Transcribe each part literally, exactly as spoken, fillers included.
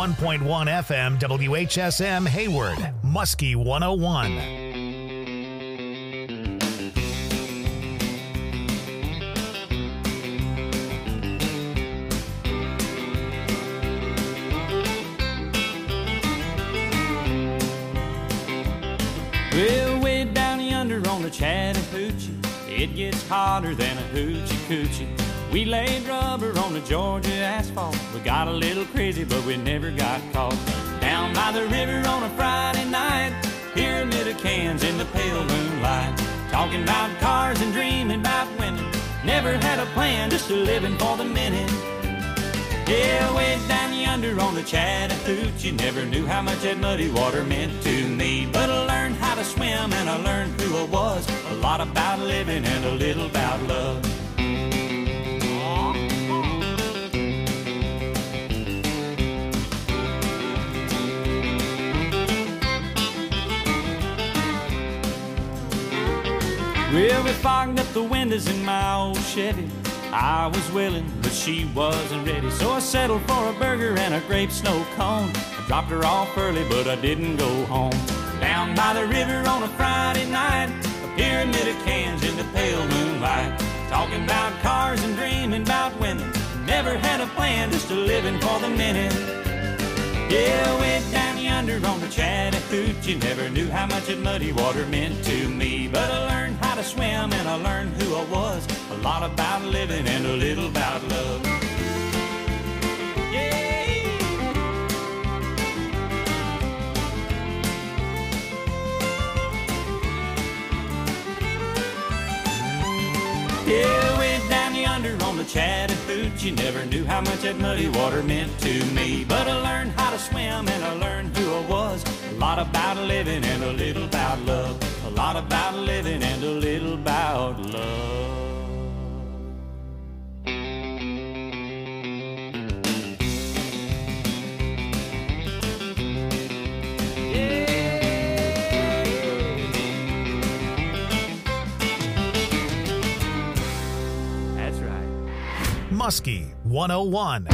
one point one F M W H S M Hayward, Muskie one oh one. Well, way down yonder on the Chattahoochee, it gets hotter than a hoochie coochie. We laid rubber on the Georgia asphalt. We got a little crazy, but we never got caught. Down by the river on a Friday night, pyramid of cans in the pale moonlight. Talking about cars and dreaming about women. Never had a plan, just a living for the minute. Yeah, way down yonder on the Chattahoochee, never knew how much that muddy water meant to me. But I learned how to swim and I learned who I was. A lot about living and a little about love. Well, we fogged up the windows in my old Chevy. I was willing, but she wasn't ready. So I settled for a burger and a grape snow cone. I dropped her off early, but I didn't go home. Down by the river on a Friday night, a pyramid of cans in the pale moonlight. Talking about cars and dreaming about women. Never had a plan, just a living for the minute. Yeah, way down yonder on the Chattahoochee, never knew how much that muddy water meant to me. But I learned how to swim and I learned who I was. A lot about living and a little about love. Yeah. Yeah, way down yonder on the Chattahoochee, never knew how much that muddy water meant to me. But I learned how to swim and I learned who I was. A lot about living and a little about love. A lot about living and a little about love. Muskie one oh one.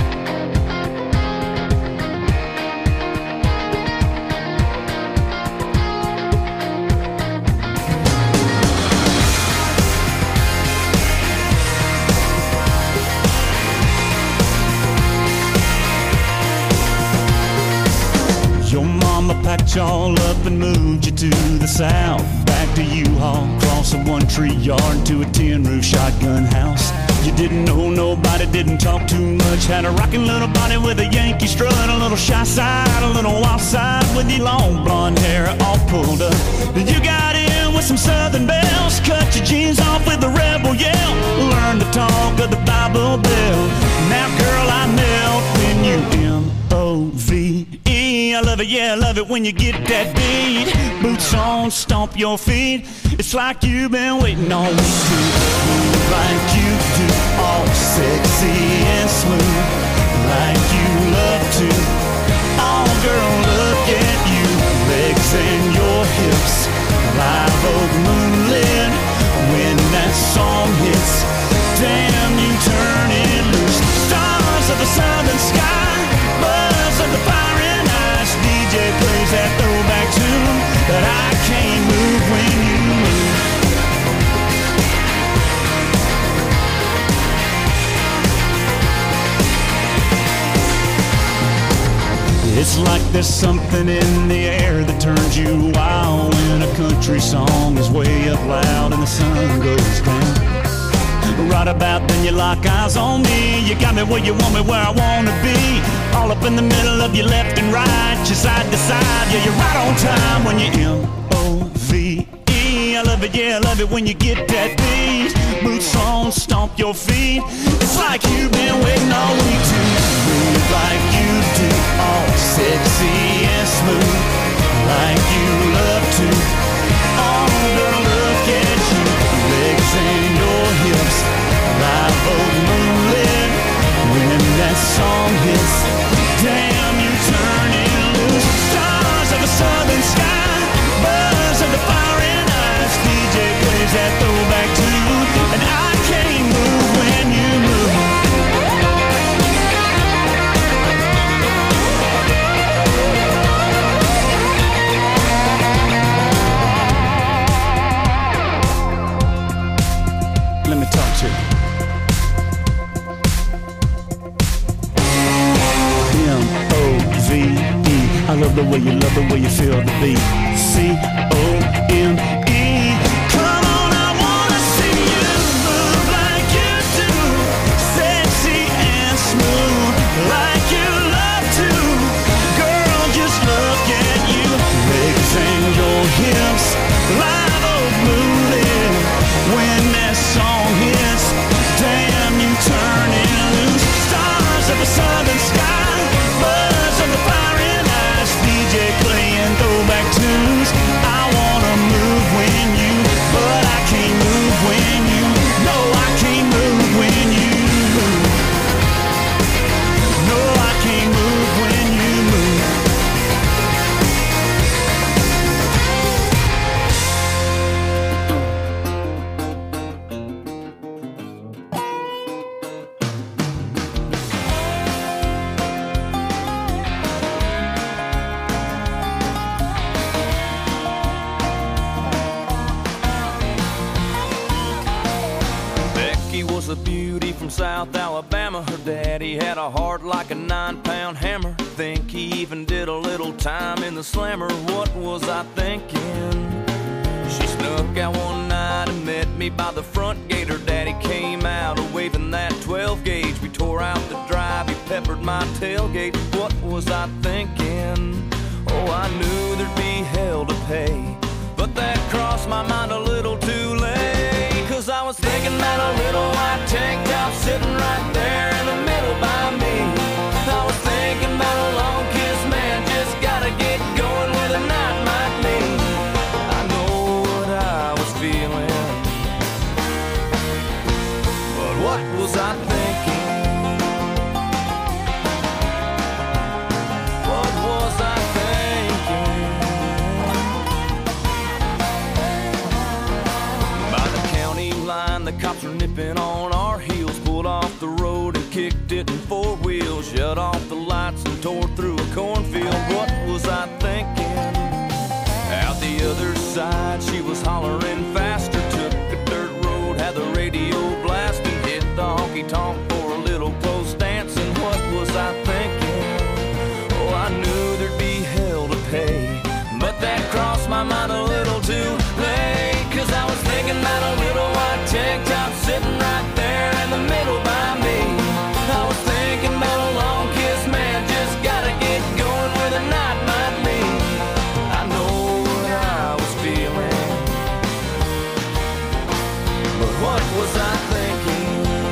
Your mama packed y'all up and moved you to the south. Back to U-Haul, cross a one-tree yard to a tin-roof shotgun house. You didn't know nobody, didn't talk too much. Had a rockin' little body with a Yankee strut, a little shy side, a little wild side, with your long blonde hair all pulled up. Then you got in with some southern bells, cut your jeans off with a rebel yell, learned to talk of the Bible Belt. Now girl, I melt when you M O V E. I love it, yeah, I love it when you get that beat. Boots on, stomp your feet. It's like you've been waiting on me to move like you do, all sexy and smooth, like you love to. Oh girl, look at you, legs and your hips, live oak moonlit. When that song hits, damn, you turn it loose. Stars of the southern sky, buzz of the fire and ice. D J plays that throwback tune, but I can't move when you move. It's like there's something in the air that turns you wild when a country song is way up loud and the sun goes down. Right about then you lock eyes on me. You got me where you want me, where I wanna be. All up in the middle of your left and right, your side to side. Yeah, you're right on time when you M O V E. I love it, yeah, I love it when you get that beat. Boots on, stomp your feet. It's like you've been waiting all week to move like you do, all sexy and smooth, like you love to. Oh girl, look at you, legs and your hips, live oak moonlit. When that song hits, damn, you turn it loose. Stars of a southern sky, buzz of the fire and ice. D J plays that throwback tune, and I can't move when you move. I love the way you love the way you feel the beat. C O M E. Come on, I wanna see you move like you do, sexy and smooth like you love to. Girl, just look at you, legs and your hips, live old moving. When that song hits, damn, you turn it loose. Stars of the southern sky, buzz of the firing eyes, D J playing throwback tunes. I wanna move when you, but I can't move when you. No, I can't move when you move. No, I can't move when you move. A beauty from South Alabama. Her daddy had a heart like a nine-pound hammer. Think he even did a little time in the slammer. What was I thinking? She snuck out one night and met me by the front gate. Her daddy came out waving that twelve gauge. We tore out the drive, he peppered my tailgate. What was I thinking? Oh, I knew there'd be hell to pay, but that crossed my mind a little too late. Cause I was thinking about a little white tank top sitting right there in the middle by me. I was thinking about a long kiss, man, just gotta get going where the night might lead. I know what I was feeling, but what was I thinking? What was I thinking? By the county line, the cops were nipping on our heels, pulled off the road and kicked it in four wheels, shut off the lights and tore through a cornfield. What was I thinking? Out the other side, she was hollering faster, took a dirt road, had the radio blasting, hit the honky-tonk for a little post dancing. What was I thinking? Oh, I knew there'd be hell to pay, but that crossed my mind a little too late. Cause I was thinking about a little white tank top sitting right there in the middle by me. I was thinking about a long kiss, man, just gotta get going where the night might lead. I know what I was feeling, but what was I thinking?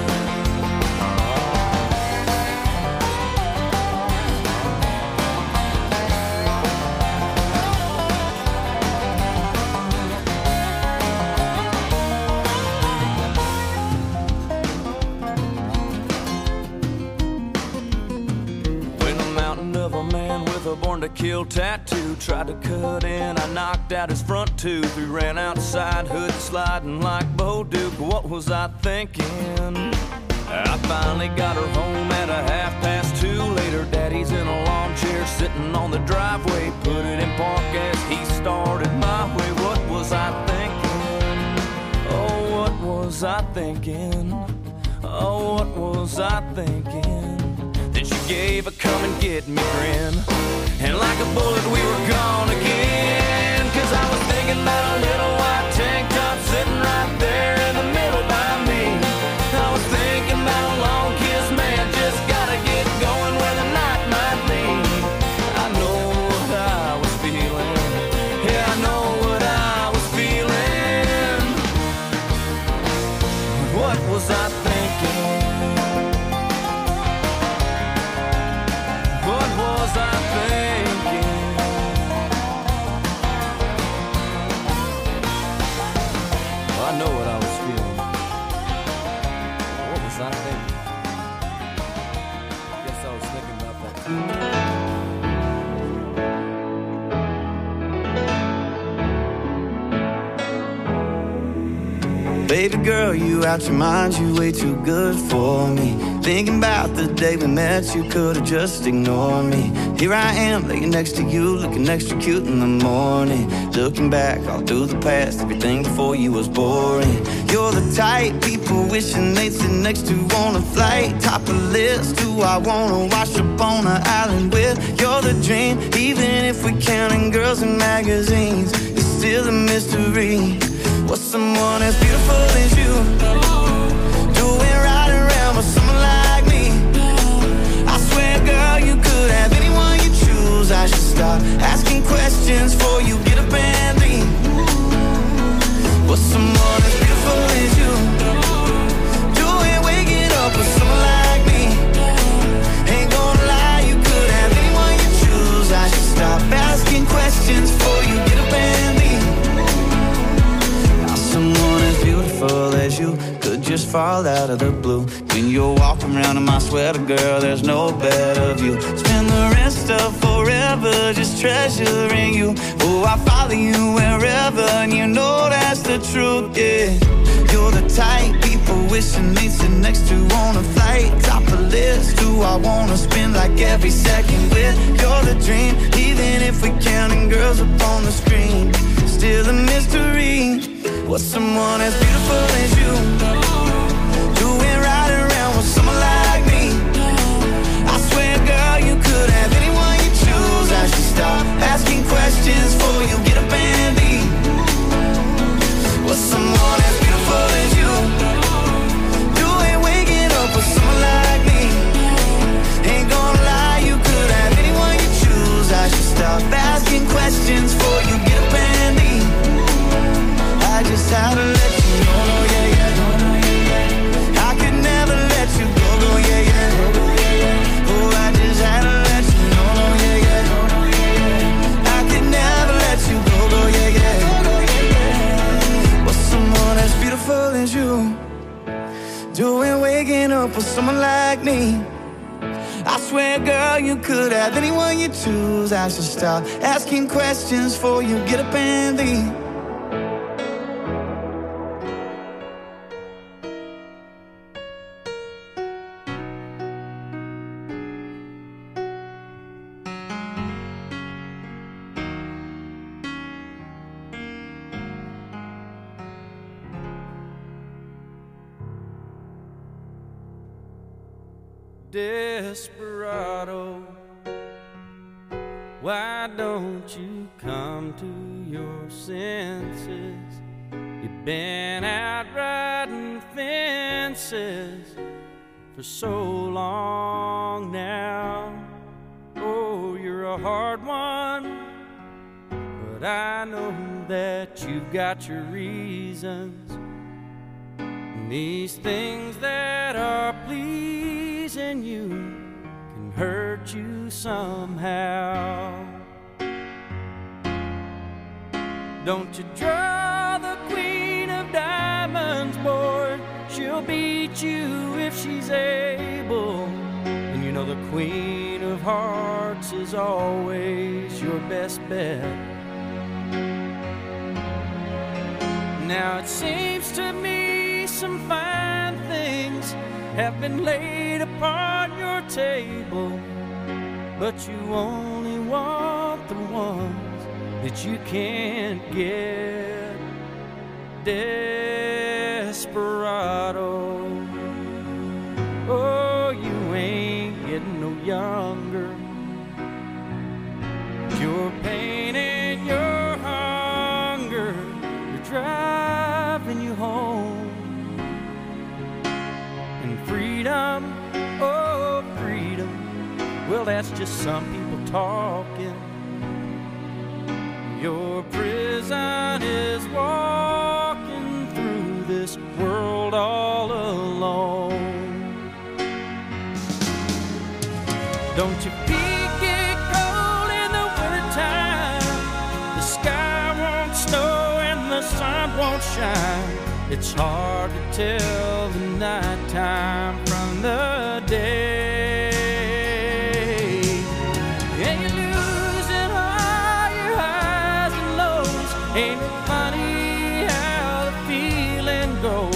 A born to kill tattoo tried to cut in, I knocked out his front tooth. We ran outside, hood sliding like Bo Duke. What was I thinking? I finally got her home at a half past two. Later, daddy's in a lawn chair sitting on the driveway, put it in park as he started my way. What was I thinking? Oh, what was I thinking? Oh, what was I thinking? Then she gave a come and get me grin, and like a bullet we were gone again. Cause I was thinking about a little white tank top sitting right there in the middle by me. I was thinking about a long kiss, man, just gotta get going where the night might lead. I know what I was feeling, yeah, I know what I was feeling, but what was I thinking? What was I thinking? Baby girl, you out your mind, you way too good for me. Thinking about the day we met, you could've just ignored me. Here I am, laying next to you, looking extra cute in the morning. Looking back all through the past, everything before you was boring. You're the type people wishing they'd sit next to on a flight. Top of the list, who I wanna wash up on an island with. You're the dream, even if we're counting girls in magazines. It's still a mystery. What's someone as beautiful as you doing right around with someone like me? I swear, girl, you could have anyone you choose. I should stop asking questions before you get up and leave. What's someone as beautiful as you doing waking up with someone like me? Ain't gonna lie, you could have anyone you choose. I should stop asking questions before you get up and leave. Someone as beautiful as you could just fall out of the blue. When you're walking around in my sweater, girl, there's no better view. Spend the rest of forever just treasuring you. Oh, I follow you wherever, and you know that's the truth, yeah. You're the type people wishing they'd sit next to on a flight. Top of the list, who I wanna spend like every second with. You're the dream, even if we're counting girls up on the screen. Still a mystery. What's someone as beautiful as you doing right around with someone like me? I swear, girl, you could have anyone you choose. I should stop asking questions before you get up and leave. What's someone as beautiful as you doing waking up with someone like me? Ain't gonna lie, you could have anyone you choose. I should stop asking questions before you get up and leave. I just had to let you know, no, yeah, yeah, no, no, yeah, yeah. I could never let you go, go, yeah, yeah, go, yeah, yeah. Oh, I just had to let you know, no, yeah, yeah, no, no, yeah, yeah. I could never let you go, go, yeah, yeah, go, yeah, yeah. What's someone as beautiful as you doing waking up with someone like me? I swear, girl, you could have anyone you choose. I should stop asking questions before you get up and leave. Desperado, why don't you come to your senses? You've been out riding fences for so long now. Oh, you're a hard one, but I know that you've got your reasons. And these things that are pleasing you can hurt you somehow. Don't you draw the queen of diamonds, boy. She'll beat you if she's able. And you know the queen of hearts is always your best bet. Now it seems to me some fine things have been laid upon your table, but you only want the ones that you can't get. Desperado, oh, you ain't getting no younger. Your pain and your hunger are driving you home. And freedom, oh freedom, well that's just some people talking. Your prison is walking through this world all alone. Don't you peek get cold in the wintertime? The sky won't snow and the sun won't shine. It's hard to tell the nighttime from the day. And you're losing all your highs and lows. Ain't it funny how the feeling goes?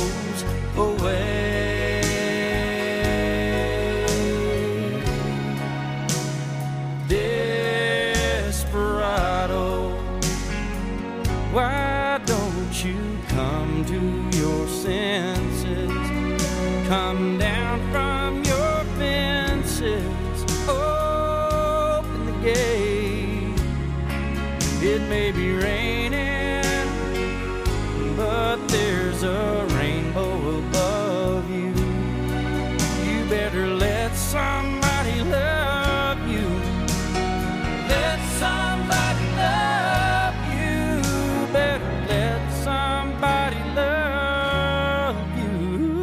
senses. Come down from your fences, open the gate. It may be raining, but there's a rainbow above you. You better let somebody love you. Let somebody love you. Better let somebody love you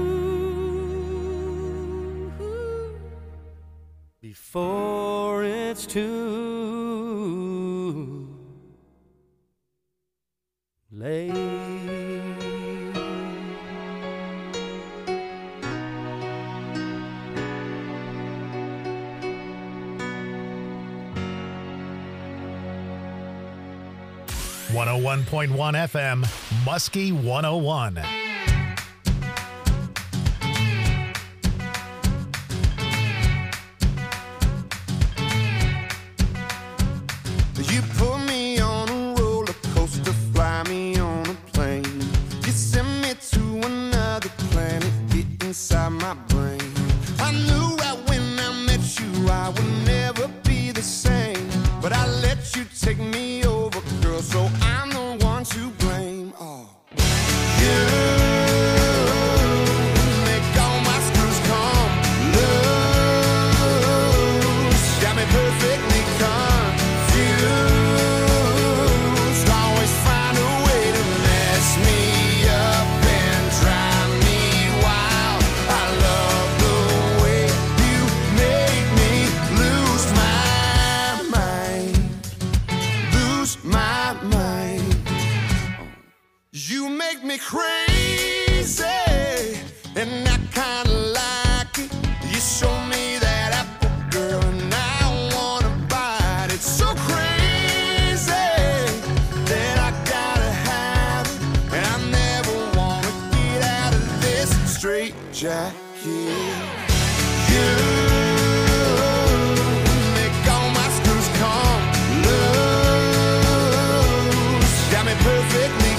before it's too late. one oh one point one F M, Muskie one oh one. You put me on a roller coaster, fly me on a plane. You send me to another planet, get inside my brain. I knew right when I met you I would never be the same, but I let you take me over, girl, so I'm the one to blame. Oh, you make all my screws come loose, got me perfectly confused. Always find a way to mess me up and drive me wild. I love the way you make me lose my mind, lose my mind. You make me crazy, and I kinda like it. You show me that apple, girl, and I wanna bite it. So crazy that I gotta have it, and I never wanna get out of this straight jacket. You make all my screws come loose, got me perfectly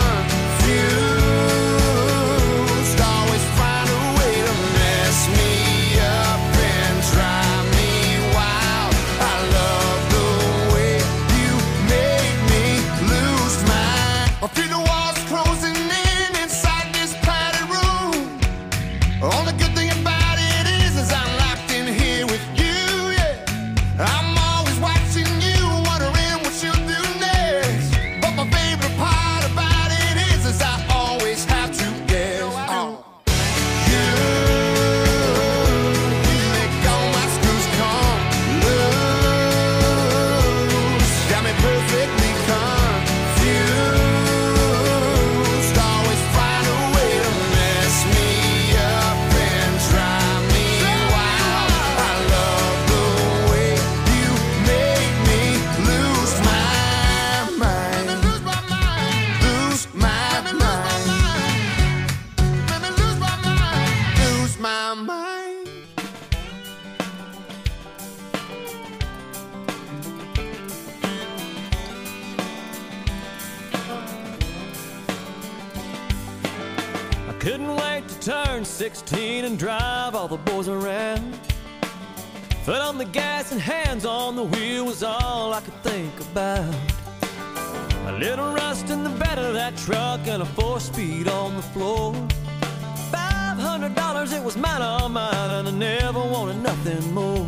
confused. Always find a way to mess me up and drive me wild. I love the way you make me lose my. I feel the walls closing in inside this padded room. Only good thing about it is, is I'm locked in here with you, yeah. I'm always watching you, wondering what you'll do next. But my favorite part about it is, is I always have to guess. Oh. You make all my screws come loose, got me perfectly confused. Always find a way to mess me up and drive me wild. I love the way you make me lose my mind, lose my mind, lose my mind, lose my mind, lose my mind. I couldn't wait to turn sixteen and drive all the boys around. Foot on the gas and hands on the wheel was all I could think about. A little rust in the bed of that truck and a four-speed on the floor. Five hundred dollars, it was mine, all mine, and I never wanted nothing more.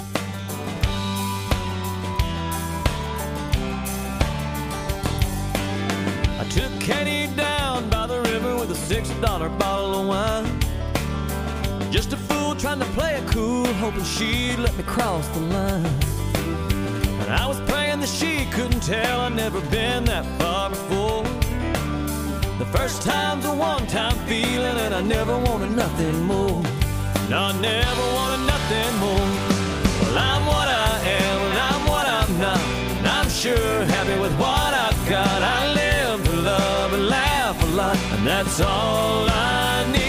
I took Kenny down by the river with a six dollar bottle of wine. Just a fool trying to play it cool, hoping she'd let me cross the line. And I was praying that she couldn't tell I'd never been that far before. The first time's a one-time feeling, and I never wanted nothing more. No, I never wanted nothing more. Well, I'm what I am, and I'm what I'm not, and I'm sure happy with what I've got. I live to love and laugh a lot, and that's all I need.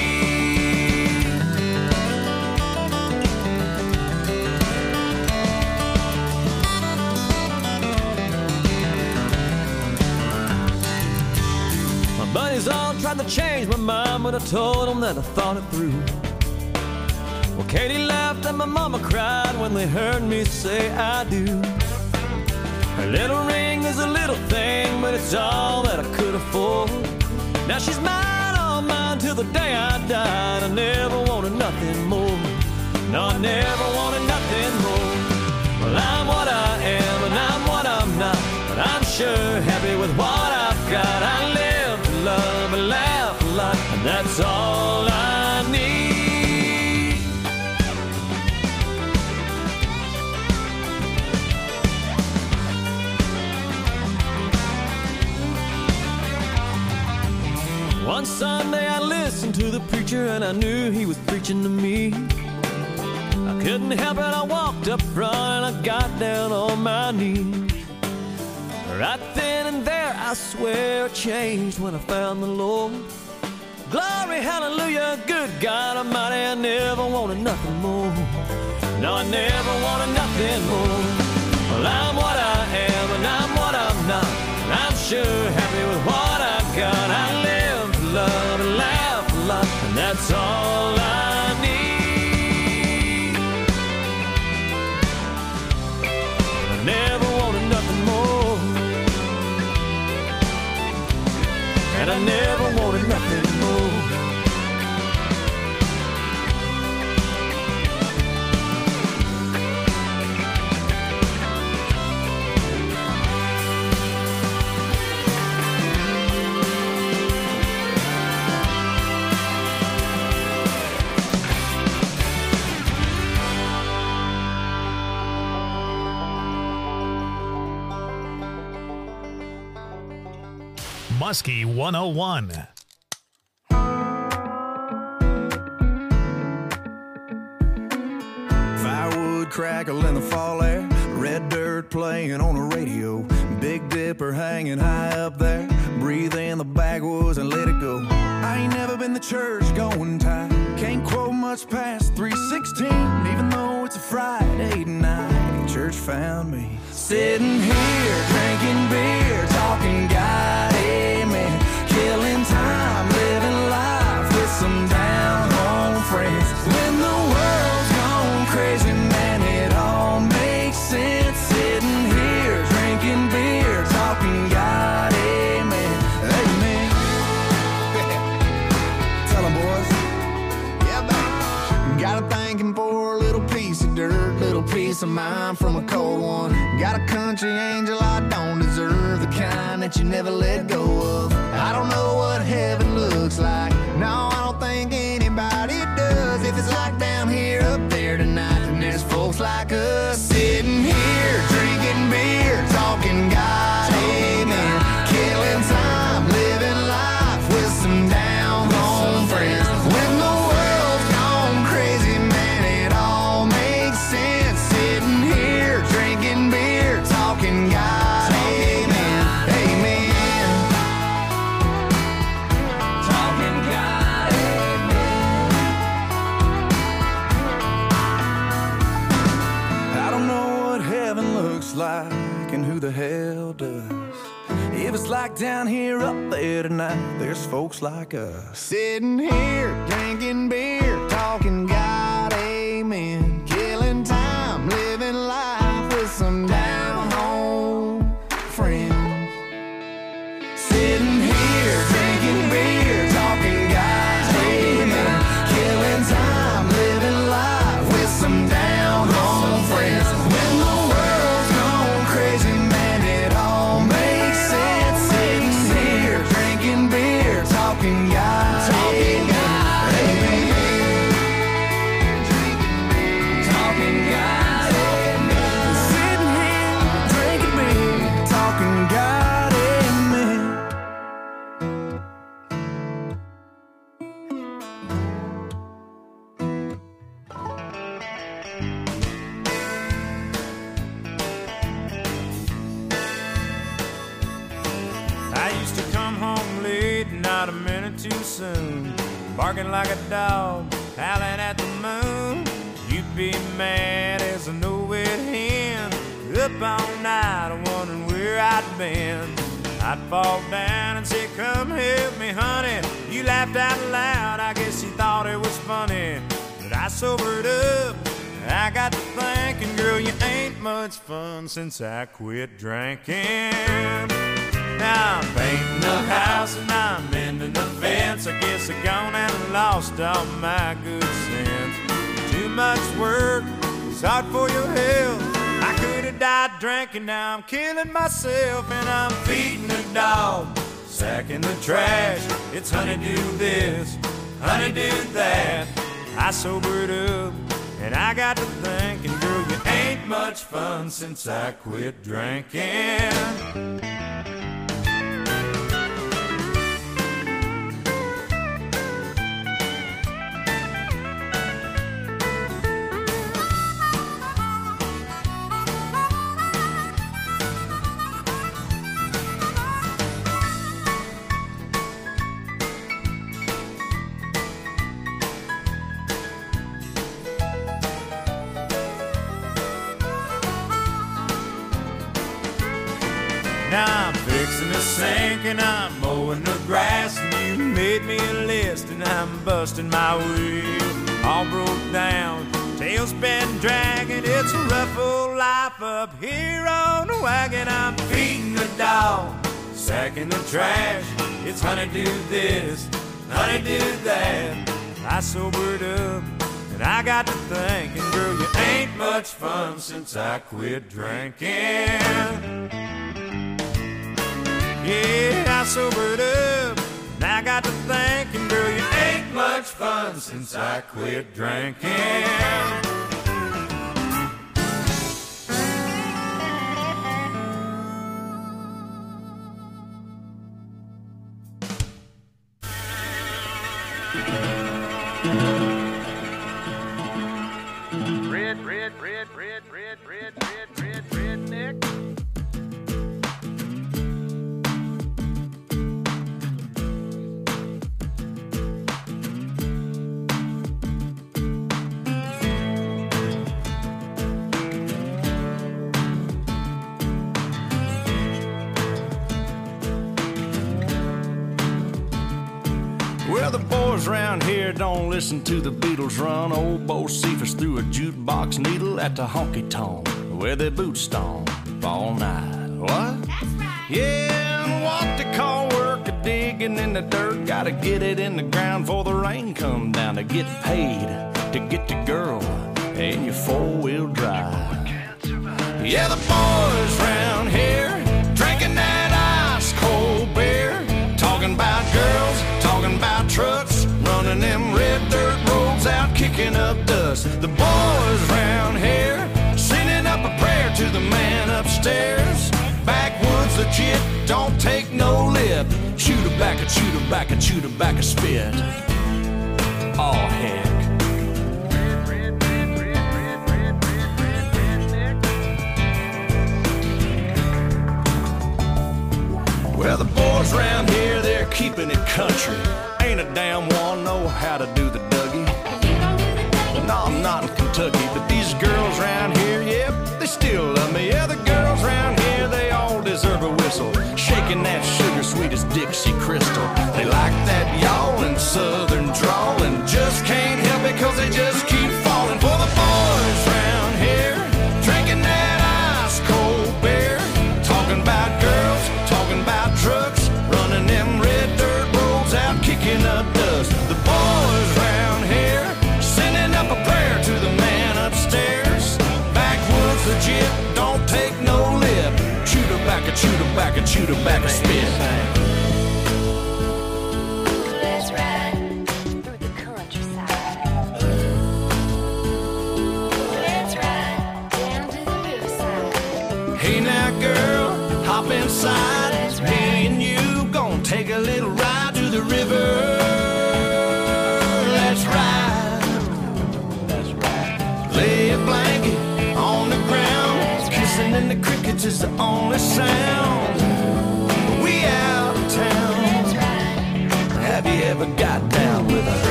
Buddies all tried to change my mind, but I told them that I thought it through. Well, Katie laughed and my mama cried when they heard me say I do. Her little ring is a little thing, but it's all that I could afford. Now she's mine, all mine, till the day I died. I never wanted nothing more. No, I never wanted nothing more. Well, I'm what I am and I'm what I'm not, but I'm sure happy with what I've got. I live to love and laugh a lot, and that's all I need. One Sunday I listened to the preacher and I knew he was preaching to me. I couldn't help it, I walked up front and I got down on my knees. Right then and there, I swear it changed when I found the Lord. Glory, hallelujah, good God Almighty, I never wanted nothing more. No, I never wanted nothing more. Well, I'm what I am and I'm what I'm not, and I'm sure happy with what I've got. I live to love and laugh a lot, and that's all I need. I never wanted nothing more, and I never wanted nothing more. Muskie one oh one. Firewood crackle in the fall air, red dirt playing on the radio, Big Dipper hanging high up there, breathe in the backwoods and let it go. I ain't never been to church going type, can't quote much past three sixteen, even though it's a Friday night. Church found me sitting here drinking beer, talking God, amen, killing time, living life with some down home friends. When the world's gone crazy, man, it all makes sense. Sitting here drinking beer, talking God, amen, amen. Tell them, boys. Yeah, baby. Got a thanking for a little piece of dirt, little piece of mind from a cold one. Got a country angel I don't deserve, the kind that you never let go of. I don't know what heaven looks like, no, I don't think anybody does. If it's like down here, up there tonight, then there's folks like us sitting here drinking beer, talking God, amen, killing time, living life with some down home friends. When the world's gone crazy, man, it all makes sense. Sitting here drinking beer, talking God, amen, amen, talking God, amen. I don't know what heaven looks like and who the hell does. If it's like down here, up there tonight, there's folks like us sitting here drinking beer, talking God, amen, killing time, living life with some down home friends. Sitting here drinking beer, talking God, amen, killing time, living life with some down home friends. When the world's gone crazy, man, it all makes sense. Sitting here drinking beer, talking God, talking God, amen, talking God, amen. Sitting here drinking beer, talking God, amen. I used to come home late, not a minute too soon, barking like a dog, howling at the moon. You'd be mad as a no-wet hen, up all night wondering where I'd been. I I'd fall down and say, come help me, honey. You laughed out loud, I guess you thought it was funny. But I sobered up, I got to thinking, girl, you ain't much fun since I quit drinking. Now I'm painting the house and I'm mending the fence. I guess I gone and lost all my good sense. Too much work, it's hard for your health. I could have died drinking, now I'm killing myself. And I'm feeding the dog, sacking the trash. It's honeydew this, honeydew that. I sobered up and I got to thinking, girl, you ain't much fun since I quit drinking. Now I'm fixing the sink and I'm mowing the grass, and you made me a list and I'm busting my wheel. All broke down, tail's been dragging. It's a rough old life up here on the wagon. I'm feeding the dog, sacking the trash. It's honeydew this, honeydew that. I sobered up and I got to thinking, girl, you ain't much fun since I quit drinking. Yeah, I sobered up, and I got to thinking, girl, you ain't much fun since I quit drinking. Red, red, red, red, red, red, red, red, redneck. Well, the boys around here don't listen to the Beatles run. Old Bo Cephas threw a jukebox needle at the honky-tonk where they boot stomp all night. What? That's right. Yeah, and what they call work a digging in the dirt. Gotta get it in the ground before the rain come down to get paid, to get the girl in your four-wheel drive. Yeah, the boys around here drinking that ice-cold beer, talking about girls, talking about trucks, running them red dirt roads out, kicking up dust. The boys round here sending up a prayer to the man upstairs. Backwoods legit, don't take no lip. Chew tobacco, chew tobacco, chew tobacco, spit. Oh heck. Well, the boys around here, they're keeping it country. Ain't a damn one know how to do the Dougie. No, I'm not in Kentucky, but these girls around here, yep, they still love me. Yeah, the girls around here, they all deserve a whistle. Shaking that sugar sweet as Dixie Crystal. They like that yawling southern drawl and just can't help it cause they just keep falling for the boys around here, drinking that ice cold beer, talking about girls, talking about trucks, running them red dirt roads out, kicking up dust. The boys round here sending up a prayer to the man upstairs. Backwoods legit, don't take no lip. Chew tobacco, chew tobacco, chew tobacco, spit. Let's ride through the countryside. Let's ride down to the riverside. Hey now girl, hop inside. Me and you gon' take a little ride to the river. Let's ride. Let's ride. Lay a blanket on the ground. Kissing in the crickets is the only sound. We out of town. Let's ride. Have you ever got down with a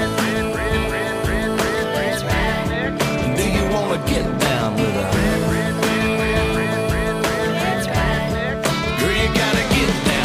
Let's ride. Do you wanna get down with a Let's ride. Girl, you gotta get down.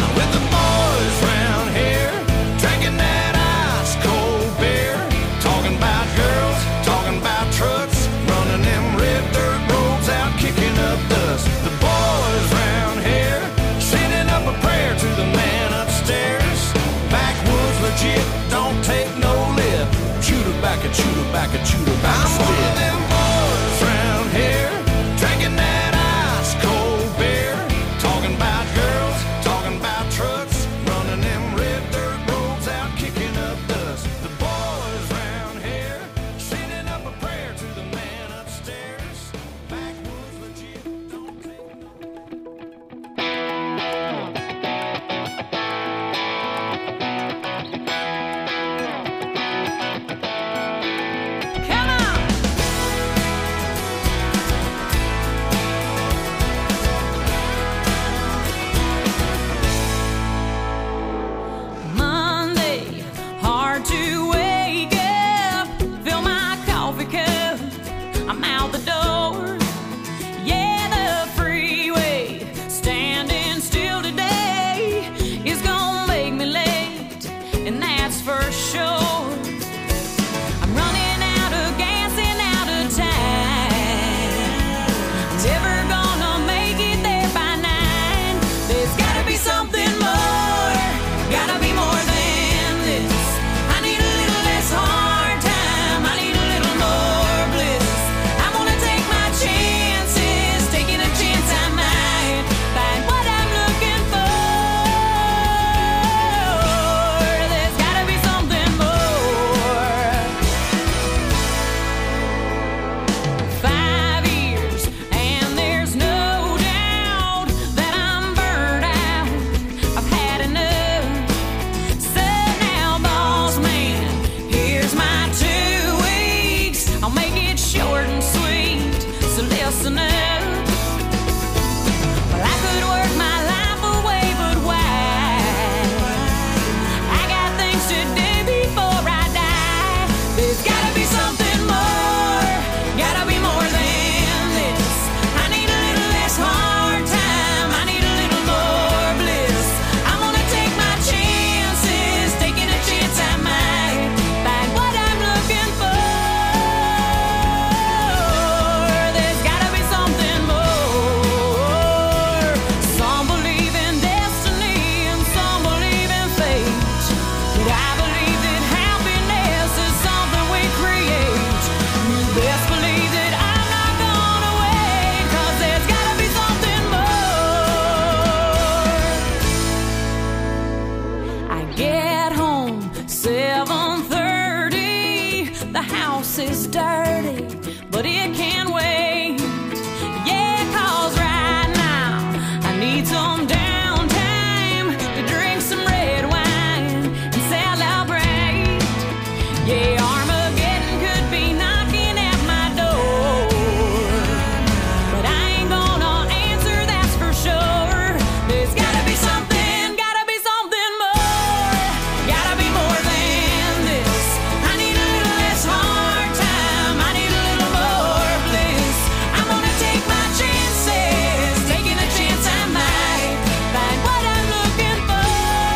house is dirty, but it can wait. Yeah, 'cause right now I need some downtime to drink some red wine and celebrate. Yeah, Armageddon could be knocking at my door, but I ain't gonna answer, that's for sure. There's gotta be something, gotta be something more, gotta be more than this. I need a little less hard time, I need a little more bliss. I'm gonna take my chances, taking a chance I might find what I'm looking for.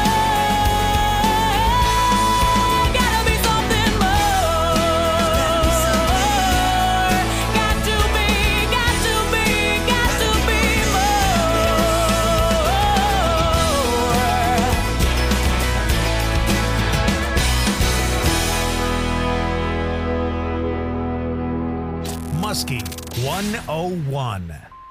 Gotta be something more, got to be, got to be, got to be more. Muskie one oh one.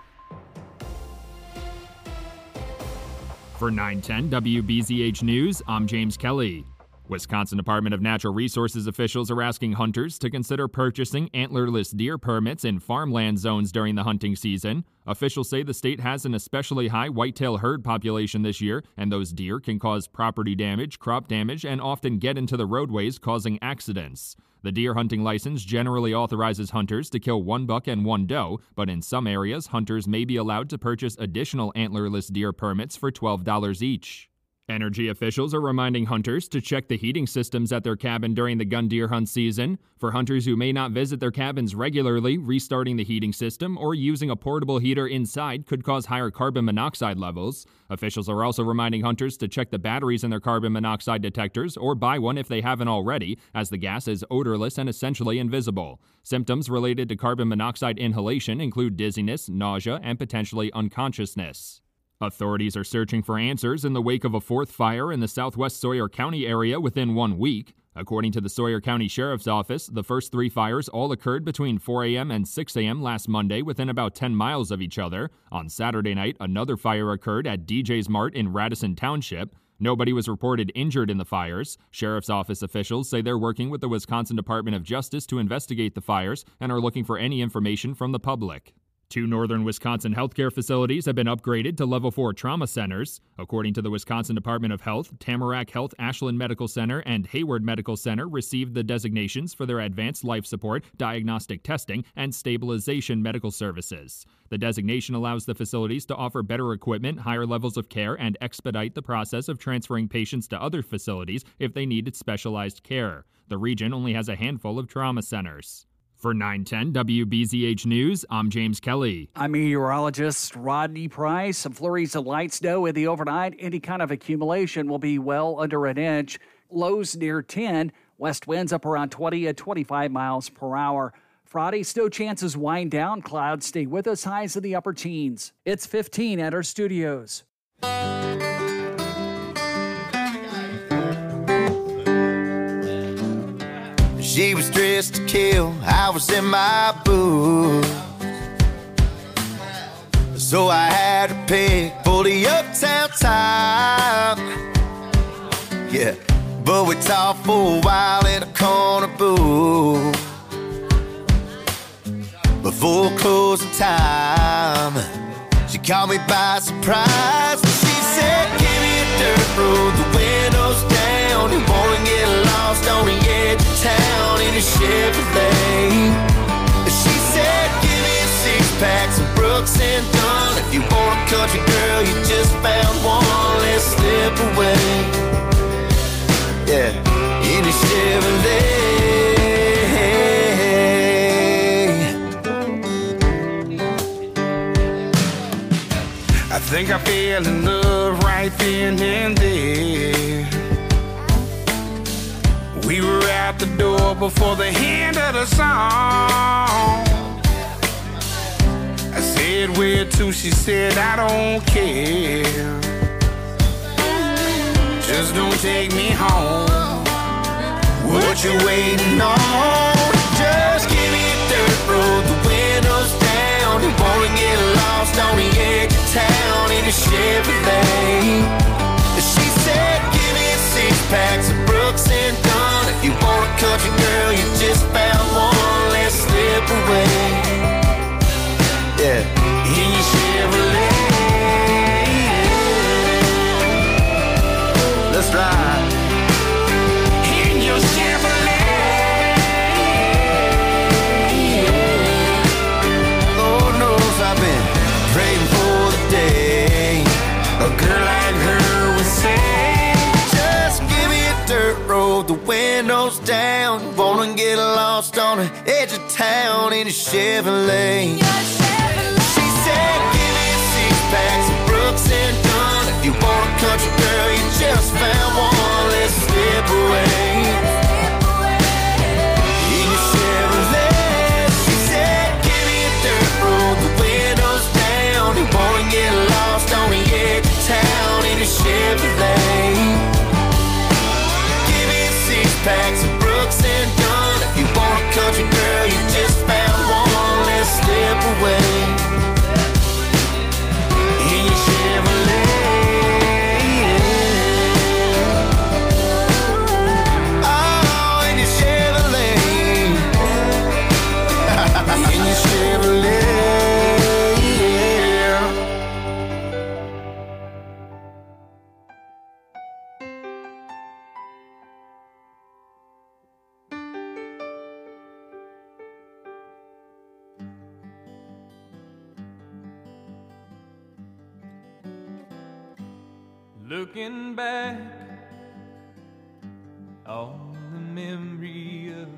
For nine ten W B Z H News, I'm James Kelly. Wisconsin Department of Natural Resources officials are asking hunters to consider purchasing antlerless deer permits in farmland zones during the hunting season. Officials say the state has an especially high whitetail herd population this year, and those deer can cause property damage, crop damage, and often get into the roadways, causing accidents. The deer hunting license generally authorizes hunters to kill one buck and one doe, but in some areas, hunters may be allowed to purchase additional antlerless deer permits for twelve dollars each. Energy officials are reminding hunters to check the heating systems at their cabin during the gun deer hunt season. For hunters who may not visit their cabins regularly, restarting the heating system or using a portable heater inside could cause higher carbon monoxide levels. Officials are also reminding hunters to check the batteries in their carbon monoxide detectors or buy one if they haven't already, as the gas is odorless and essentially invisible. Symptoms related to carbon monoxide inhalation include dizziness, nausea, and potentially unconsciousness. Authorities are searching for answers in the wake of a fourth fire in the southwest Sawyer County area within one week. According to the Sawyer County Sheriff's Office, the first three fires all occurred between four a.m. and six a.m. last Monday within about ten miles of each other. On Saturday night, another fire occurred at D J's Mart in Radisson Township. Nobody was reported injured in the fires. Sheriff's Office officials say they're working with the Wisconsin Department of Justice to investigate the fires and are looking for any information from the public. Two northern Wisconsin healthcare facilities have been upgraded to level four trauma centers. According to the Wisconsin Department of Health, Tamarack Health Ashland Medical Center and Hayward Medical Center received the designations for their advanced life support, diagnostic testing, and stabilization medical services. The designation allows the facilities to offer better equipment, higher levels of care, and expedite the process of transferring patients to other facilities if they needed specialized care. The region only has a handful of trauma centers. For nine ten W B Z H News, I'm James Kelly. I'm meteorologist Rodney Price. Some flurries of light snow in the overnight. Any kind of accumulation will be well under an inch. Lows near ten. West winds up around twenty and twenty-five miles per hour. Friday, snow chances wind down. Clouds stay with us. Highs in the upper teens. It's fifteen at our studios. She was dressed to kill, I was in my boots. So I had to pick for the uptown top. Yeah, but we talked for a while in a corner booth before closing time. She caught me by surprise. She said, give me a dirt road, the windows down. You wanna get lost on the edge of town in a Chevrolet. She said, give me a six pack, some Brooks and Dunn. If you want a country girl, you just found one. Let's slip away. Yeah, in a Chevrolet. I think I fell in love right then and there. We were out the door before the end of the song. I said, where to? She said, I don't care. Just don't take me home. What you waiting on? Just give me a dirt road, the windows down. You wanna get lost on the edge of town in a Chevrolet. She said, give me a six pack, some Brooks and Dunn. If you want a country girl, you just found one. in a Chevrolet. She said, give me six packs of Brooks and Dunn. If you want a country girl, you just found one. Let's slip away in your Chevrolet. She said, give me a dirt road, the windows down. You wanna get lost on the edge of town in a Chevrolet. Give me six packs of Brooks and Dunn. If you want a country girl, you just found one. Let's slip away in your Chevrolet. Oh, in your Chevrolet. In your Chevrolet. Looking back on the memory of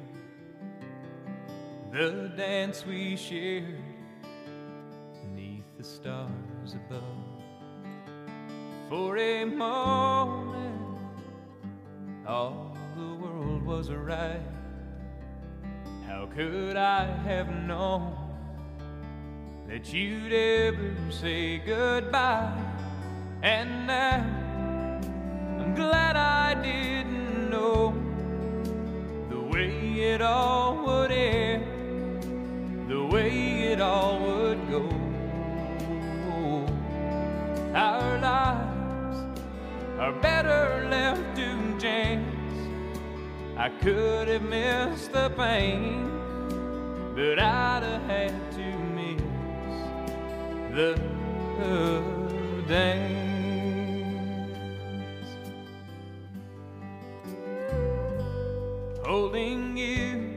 the dance we shared beneath the stars above. For a moment, all the world was right. How could I have known that you'd ever say goodbye? And now I'm glad I didn't know the way it all would end, the way it all would go. Our lives are better left to chance. I could have missed the pain, but I'd have had to miss the dance. Holding you,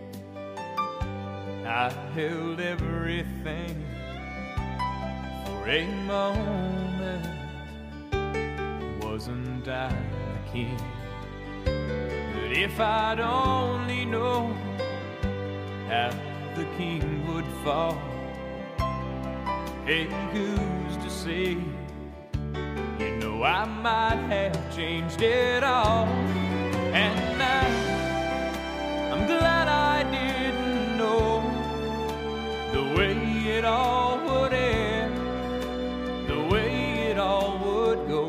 I held everything. For a moment, wasn't I the king? But if I'd only known how the king would fall, hey, who's to say? You know I might have changed it all. And now I'm glad I didn't know the way it all would end, the way it all would go.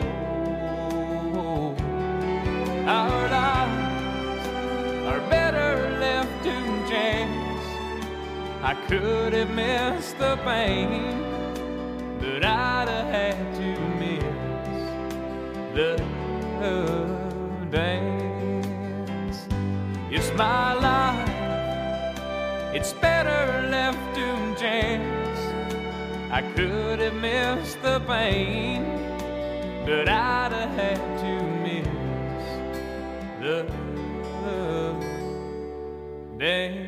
Our lives are better left to chance. I could have missed the pain, but I'd have had to miss the dance. It's my life, it's better left to chance. I could have missed the pain, but I'd have had to miss the dance.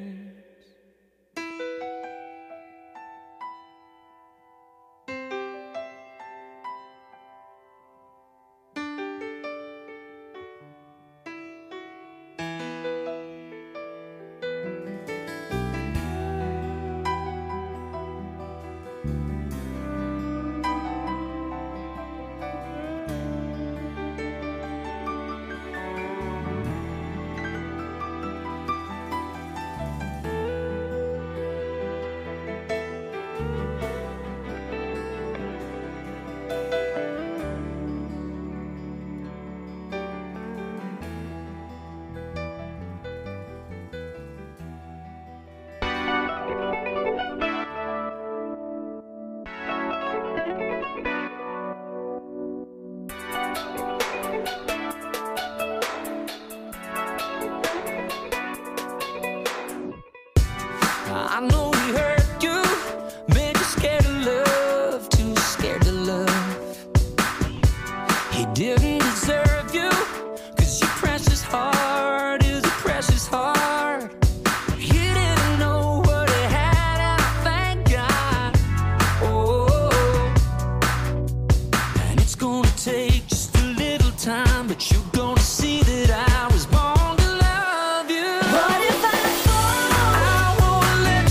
I know we hurt you, made you scared of love, too scared to love. He didn't deserve you, cause your precious heart is a precious heart. He didn't know what he had, and I thank God. Oh, and it's gonna take just a little time, but you're gonna see that I was born to love you. What if I fall? I won't let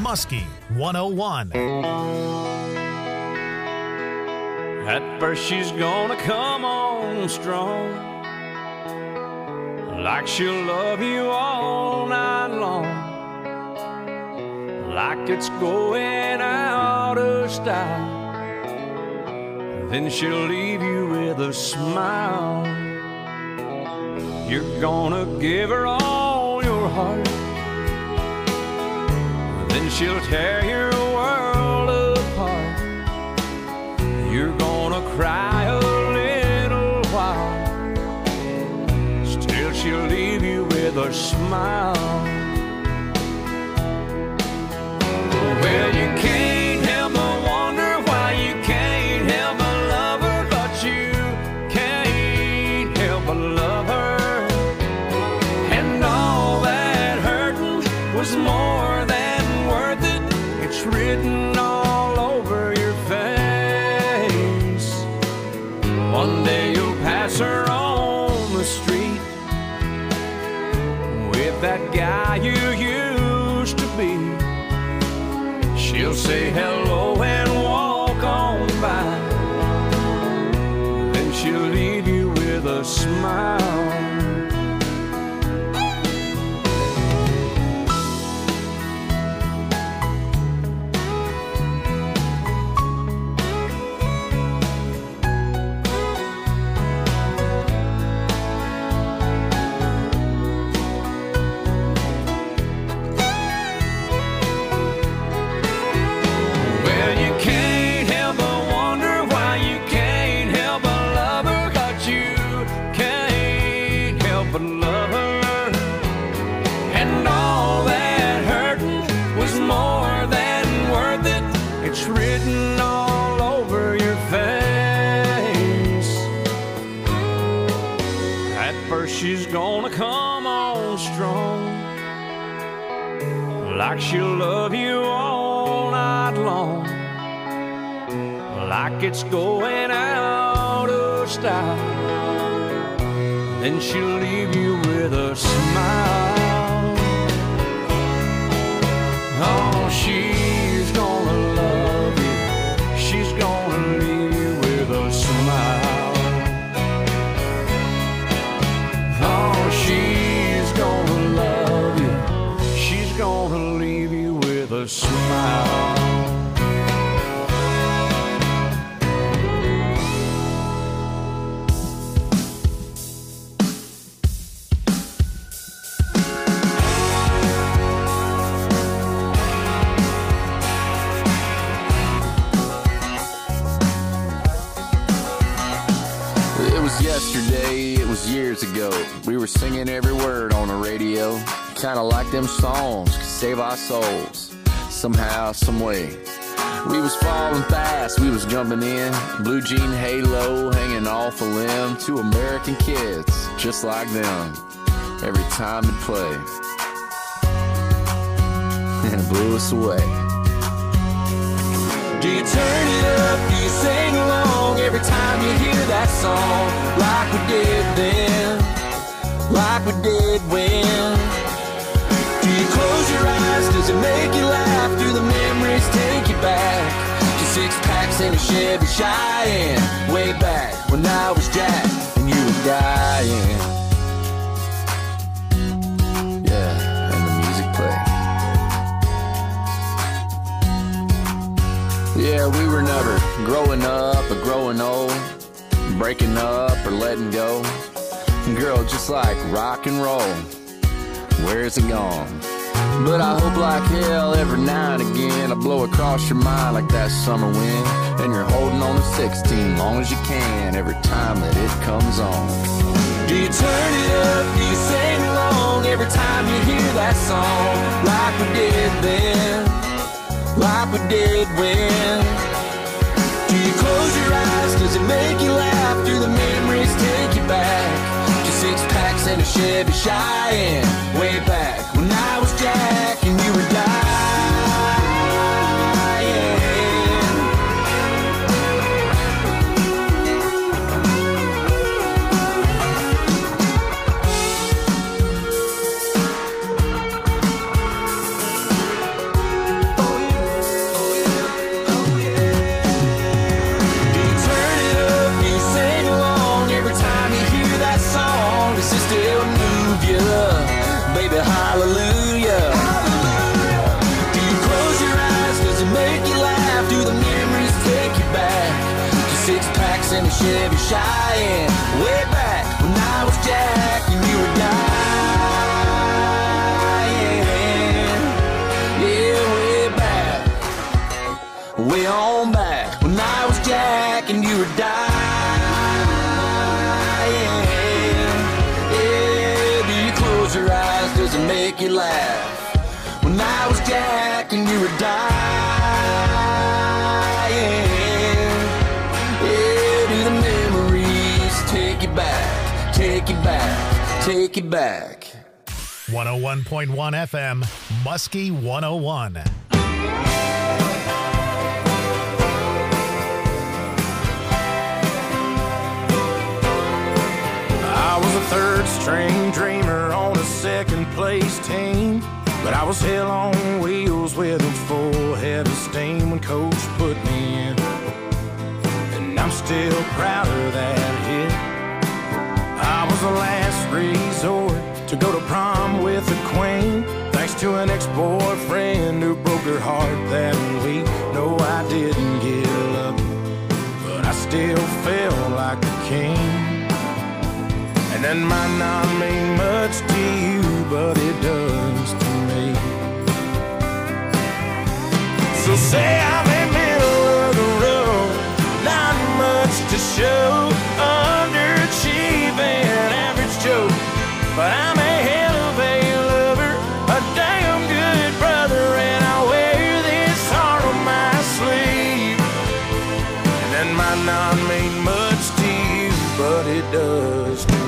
Muskie one oh one. At first she's gonna come on strong, like she'll love you all night long, like it's going out of style. Then she'll leave you with a smile. You're gonna give her all your heart, then she'll tear your world apart. You're gonna cry a little while, still she'll leave you with a smile. Well, you can't help but wonder why you can't help but love her, but you can't help but love her. And all that hurting was more than worth it. It's written all over your face. One day you'll pass her on the street with that guy you used to be. She'll say hello and walk on by, then she'll leave you with a smile. She's gonna come on strong, like she'll love you all night long, like it's going out of style. Then she'll leave you with a smile. Oh, she's gonna love you, she's gonna leave you with a smile. She's gonna love you, she's gonna leave you with a smile. Yesterday, it was years ago. We were singing every word on the radio, kinda like them songs could save our souls somehow, some way. We was falling fast, we was jumping in, blue jean halo hanging off a limb. Two American kids just like them, every time it played, and it blew us away. Do you turn it up, do you sing along every time you hear that song? Like we did then, like we did when. Do you close your eyes, does it make you laugh? Do the memories take you back to six packs in a Chevy Cheyenne, way back when I was Jack and you were dying? Yeah, and the music played. Yeah, we were never growing up or growing old, breaking up or letting go. Girl, just like rock and roll, where's it gone? But I hope like hell every now and again I blow across your mind like that summer wind, and you're holding on to sixteen long as you can every time that it comes on. Do you turn it up, do you sing along every time you hear that song? Like we did then, like we did when. Do you close your eyes, does it make you laugh? Do the memories take you back to six packs and a Chevy Cheyenne, way back when I was Jack and you were dying? you love, baby, hallelujah. Do you close your eyes, does it make you laugh? Do the memories take you back to six packs and a Chevy Cheyenne? Way back when I was Jack and you were dying. Yeah, way back, way on back when I was Jack and you were dying. Your eyes, does it make you laugh? When I was Jack and you were dying. Yeah, do the memories take you back, take you back, take you back. one oh one point one F M, Muskie one oh one. I was a third string dreamer on a second place team, but I was hell on wheels with a full head of steam when coach put me in, and I'm still proud of that hit. I was the last resort to go to prom with the queen, thanks to an ex-boyfriend who broke her heart that week. No, I didn't get lucky, but I still felt like a king. And that might not mean much to you, but it does to me. So say I'm in middle of the road, not much to show, underachieving, average Joe, but I'm a hell of a lover, a damn good brother, and I wear this heart on my sleeve. And that might not mean much to you, but it does to me.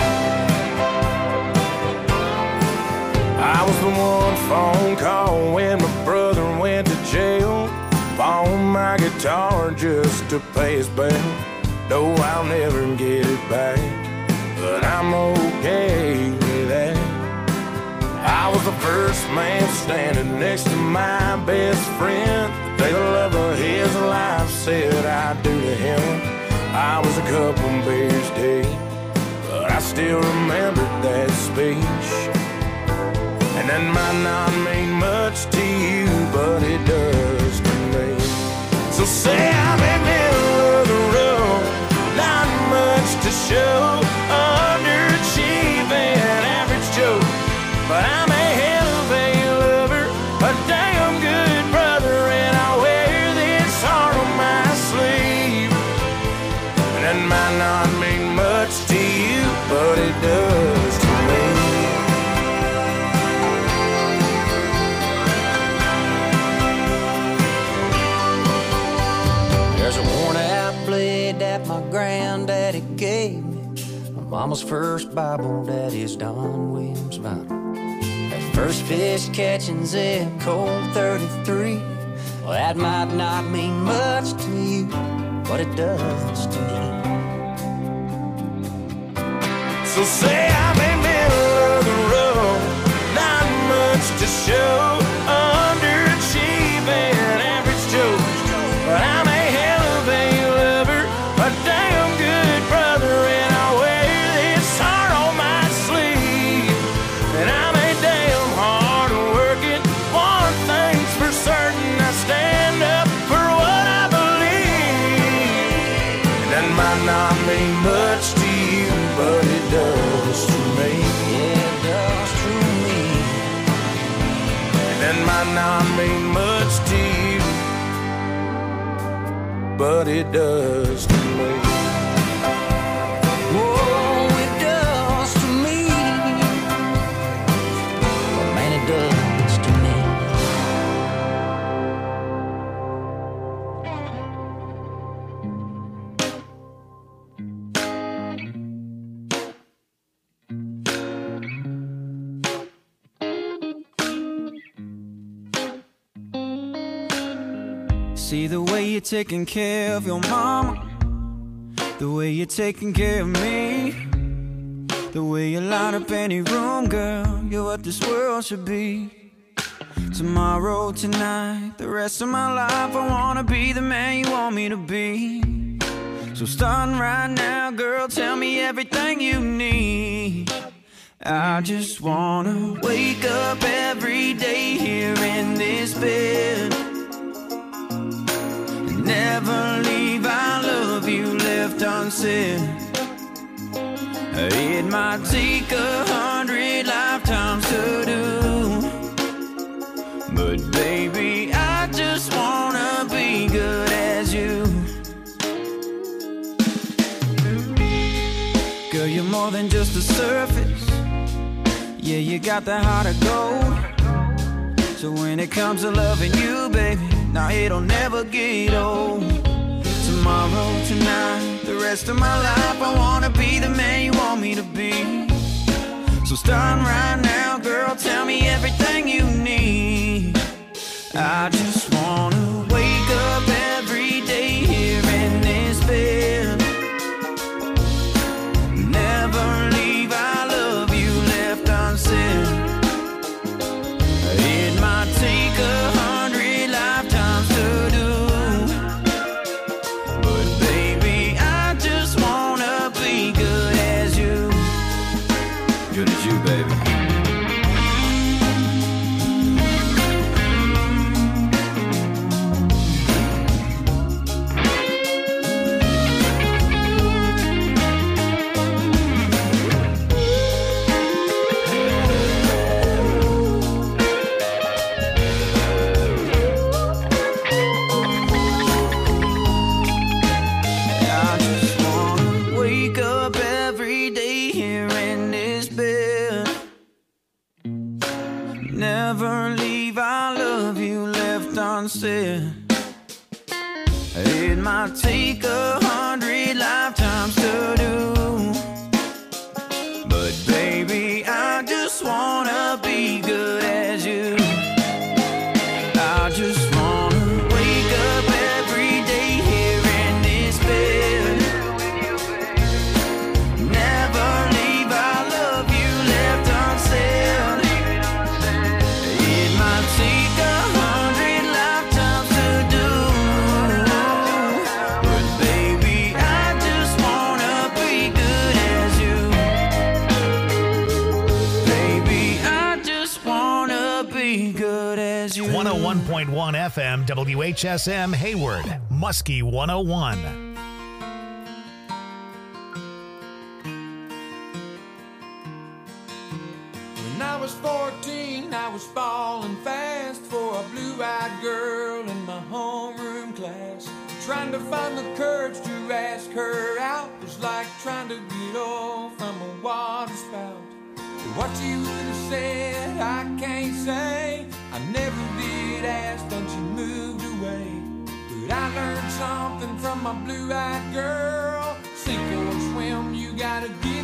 I was the one phone call when my brother went to jail, bought my guitar just to pay his bail. No, I'll never get it back, but I'm okay with that. I was the first man standing next to my best friend. The love of his life said I do to him. I was a couple beers deep, but I still remember that speech. And that might not mean much to you, but it does to me. So say I'm in the middle of the road, not much to show, underachieving, average Joe, but I'm a hell of a lover, a damn good brother, and I wear this heart on my sleeve. And that might not mean much to you, but it does to me. That my granddaddy gave me, my mama's first Bible, daddy's Don Williams Bible. That first fish catching's in cold thirty-three. Well, that might not mean much to you, but it does to me. So say I'm in the middle of the road, not much to show, underachieving, average Joe, but I'm a hell of a lover, a damn good brother, and I wear this heart on my sleeve. And I'm a damn hard working, one thing's for certain, I stand up for what I believe. And that might not mean much to you, but it does to me. Yeah, it does to me. And that might not mean much to you, but it does to me. Oh, it does to me. Well, man, it does to me. See the way you're taking care of your mama, the way you're taking care of me, the way you line up any room, girl, you're what this world should be. Tomorrow, tonight, the rest of my life, I wanna be the man you want me to be. So starting right now, girl, tell me everything you need. I just wanna wake up every day here in this bed. Never leave, I love you left unsaid. It might take a hundred lifetimes to do, but baby, I just wanna be good as you. Girl, you're more than just the surface. Yeah, you got the heart of gold. So when it comes to loving you, baby, now it'll never get old. Tomorrow, tonight, the rest of my life, I wanna be the man you want me to be. So starting right now, girl, tell me everything you need. I just wanna wake up every day here in this bed. Never leave, I love you left unsaid. It might take a hundred lifetimes to do, but baby, I just wanna be good as you. Good as you, baby. Never leave, I love you left unsaid. It might take a hundred lifetimes to do, but baby, I just wanna be good as you. I just wanna wake up every day here in this bed. Never leave, I love you left unsaid. Take a hundred lifetimes to do, but baby, I just wanna be good as you. Baby, I just wanna be good as you. one oh one point one F M W H S M Hayward, Muskie one oh one. When I was fourteen, I was falling fast for a blue-eyed girl in my homeroom class. Trying to find the courage to ask her out was like trying to get off from a water spout. But what you would have said, I can't say. I never did ask, then she moved away. But I learned something from my blue-eyed girl. Sink or swim, you gotta get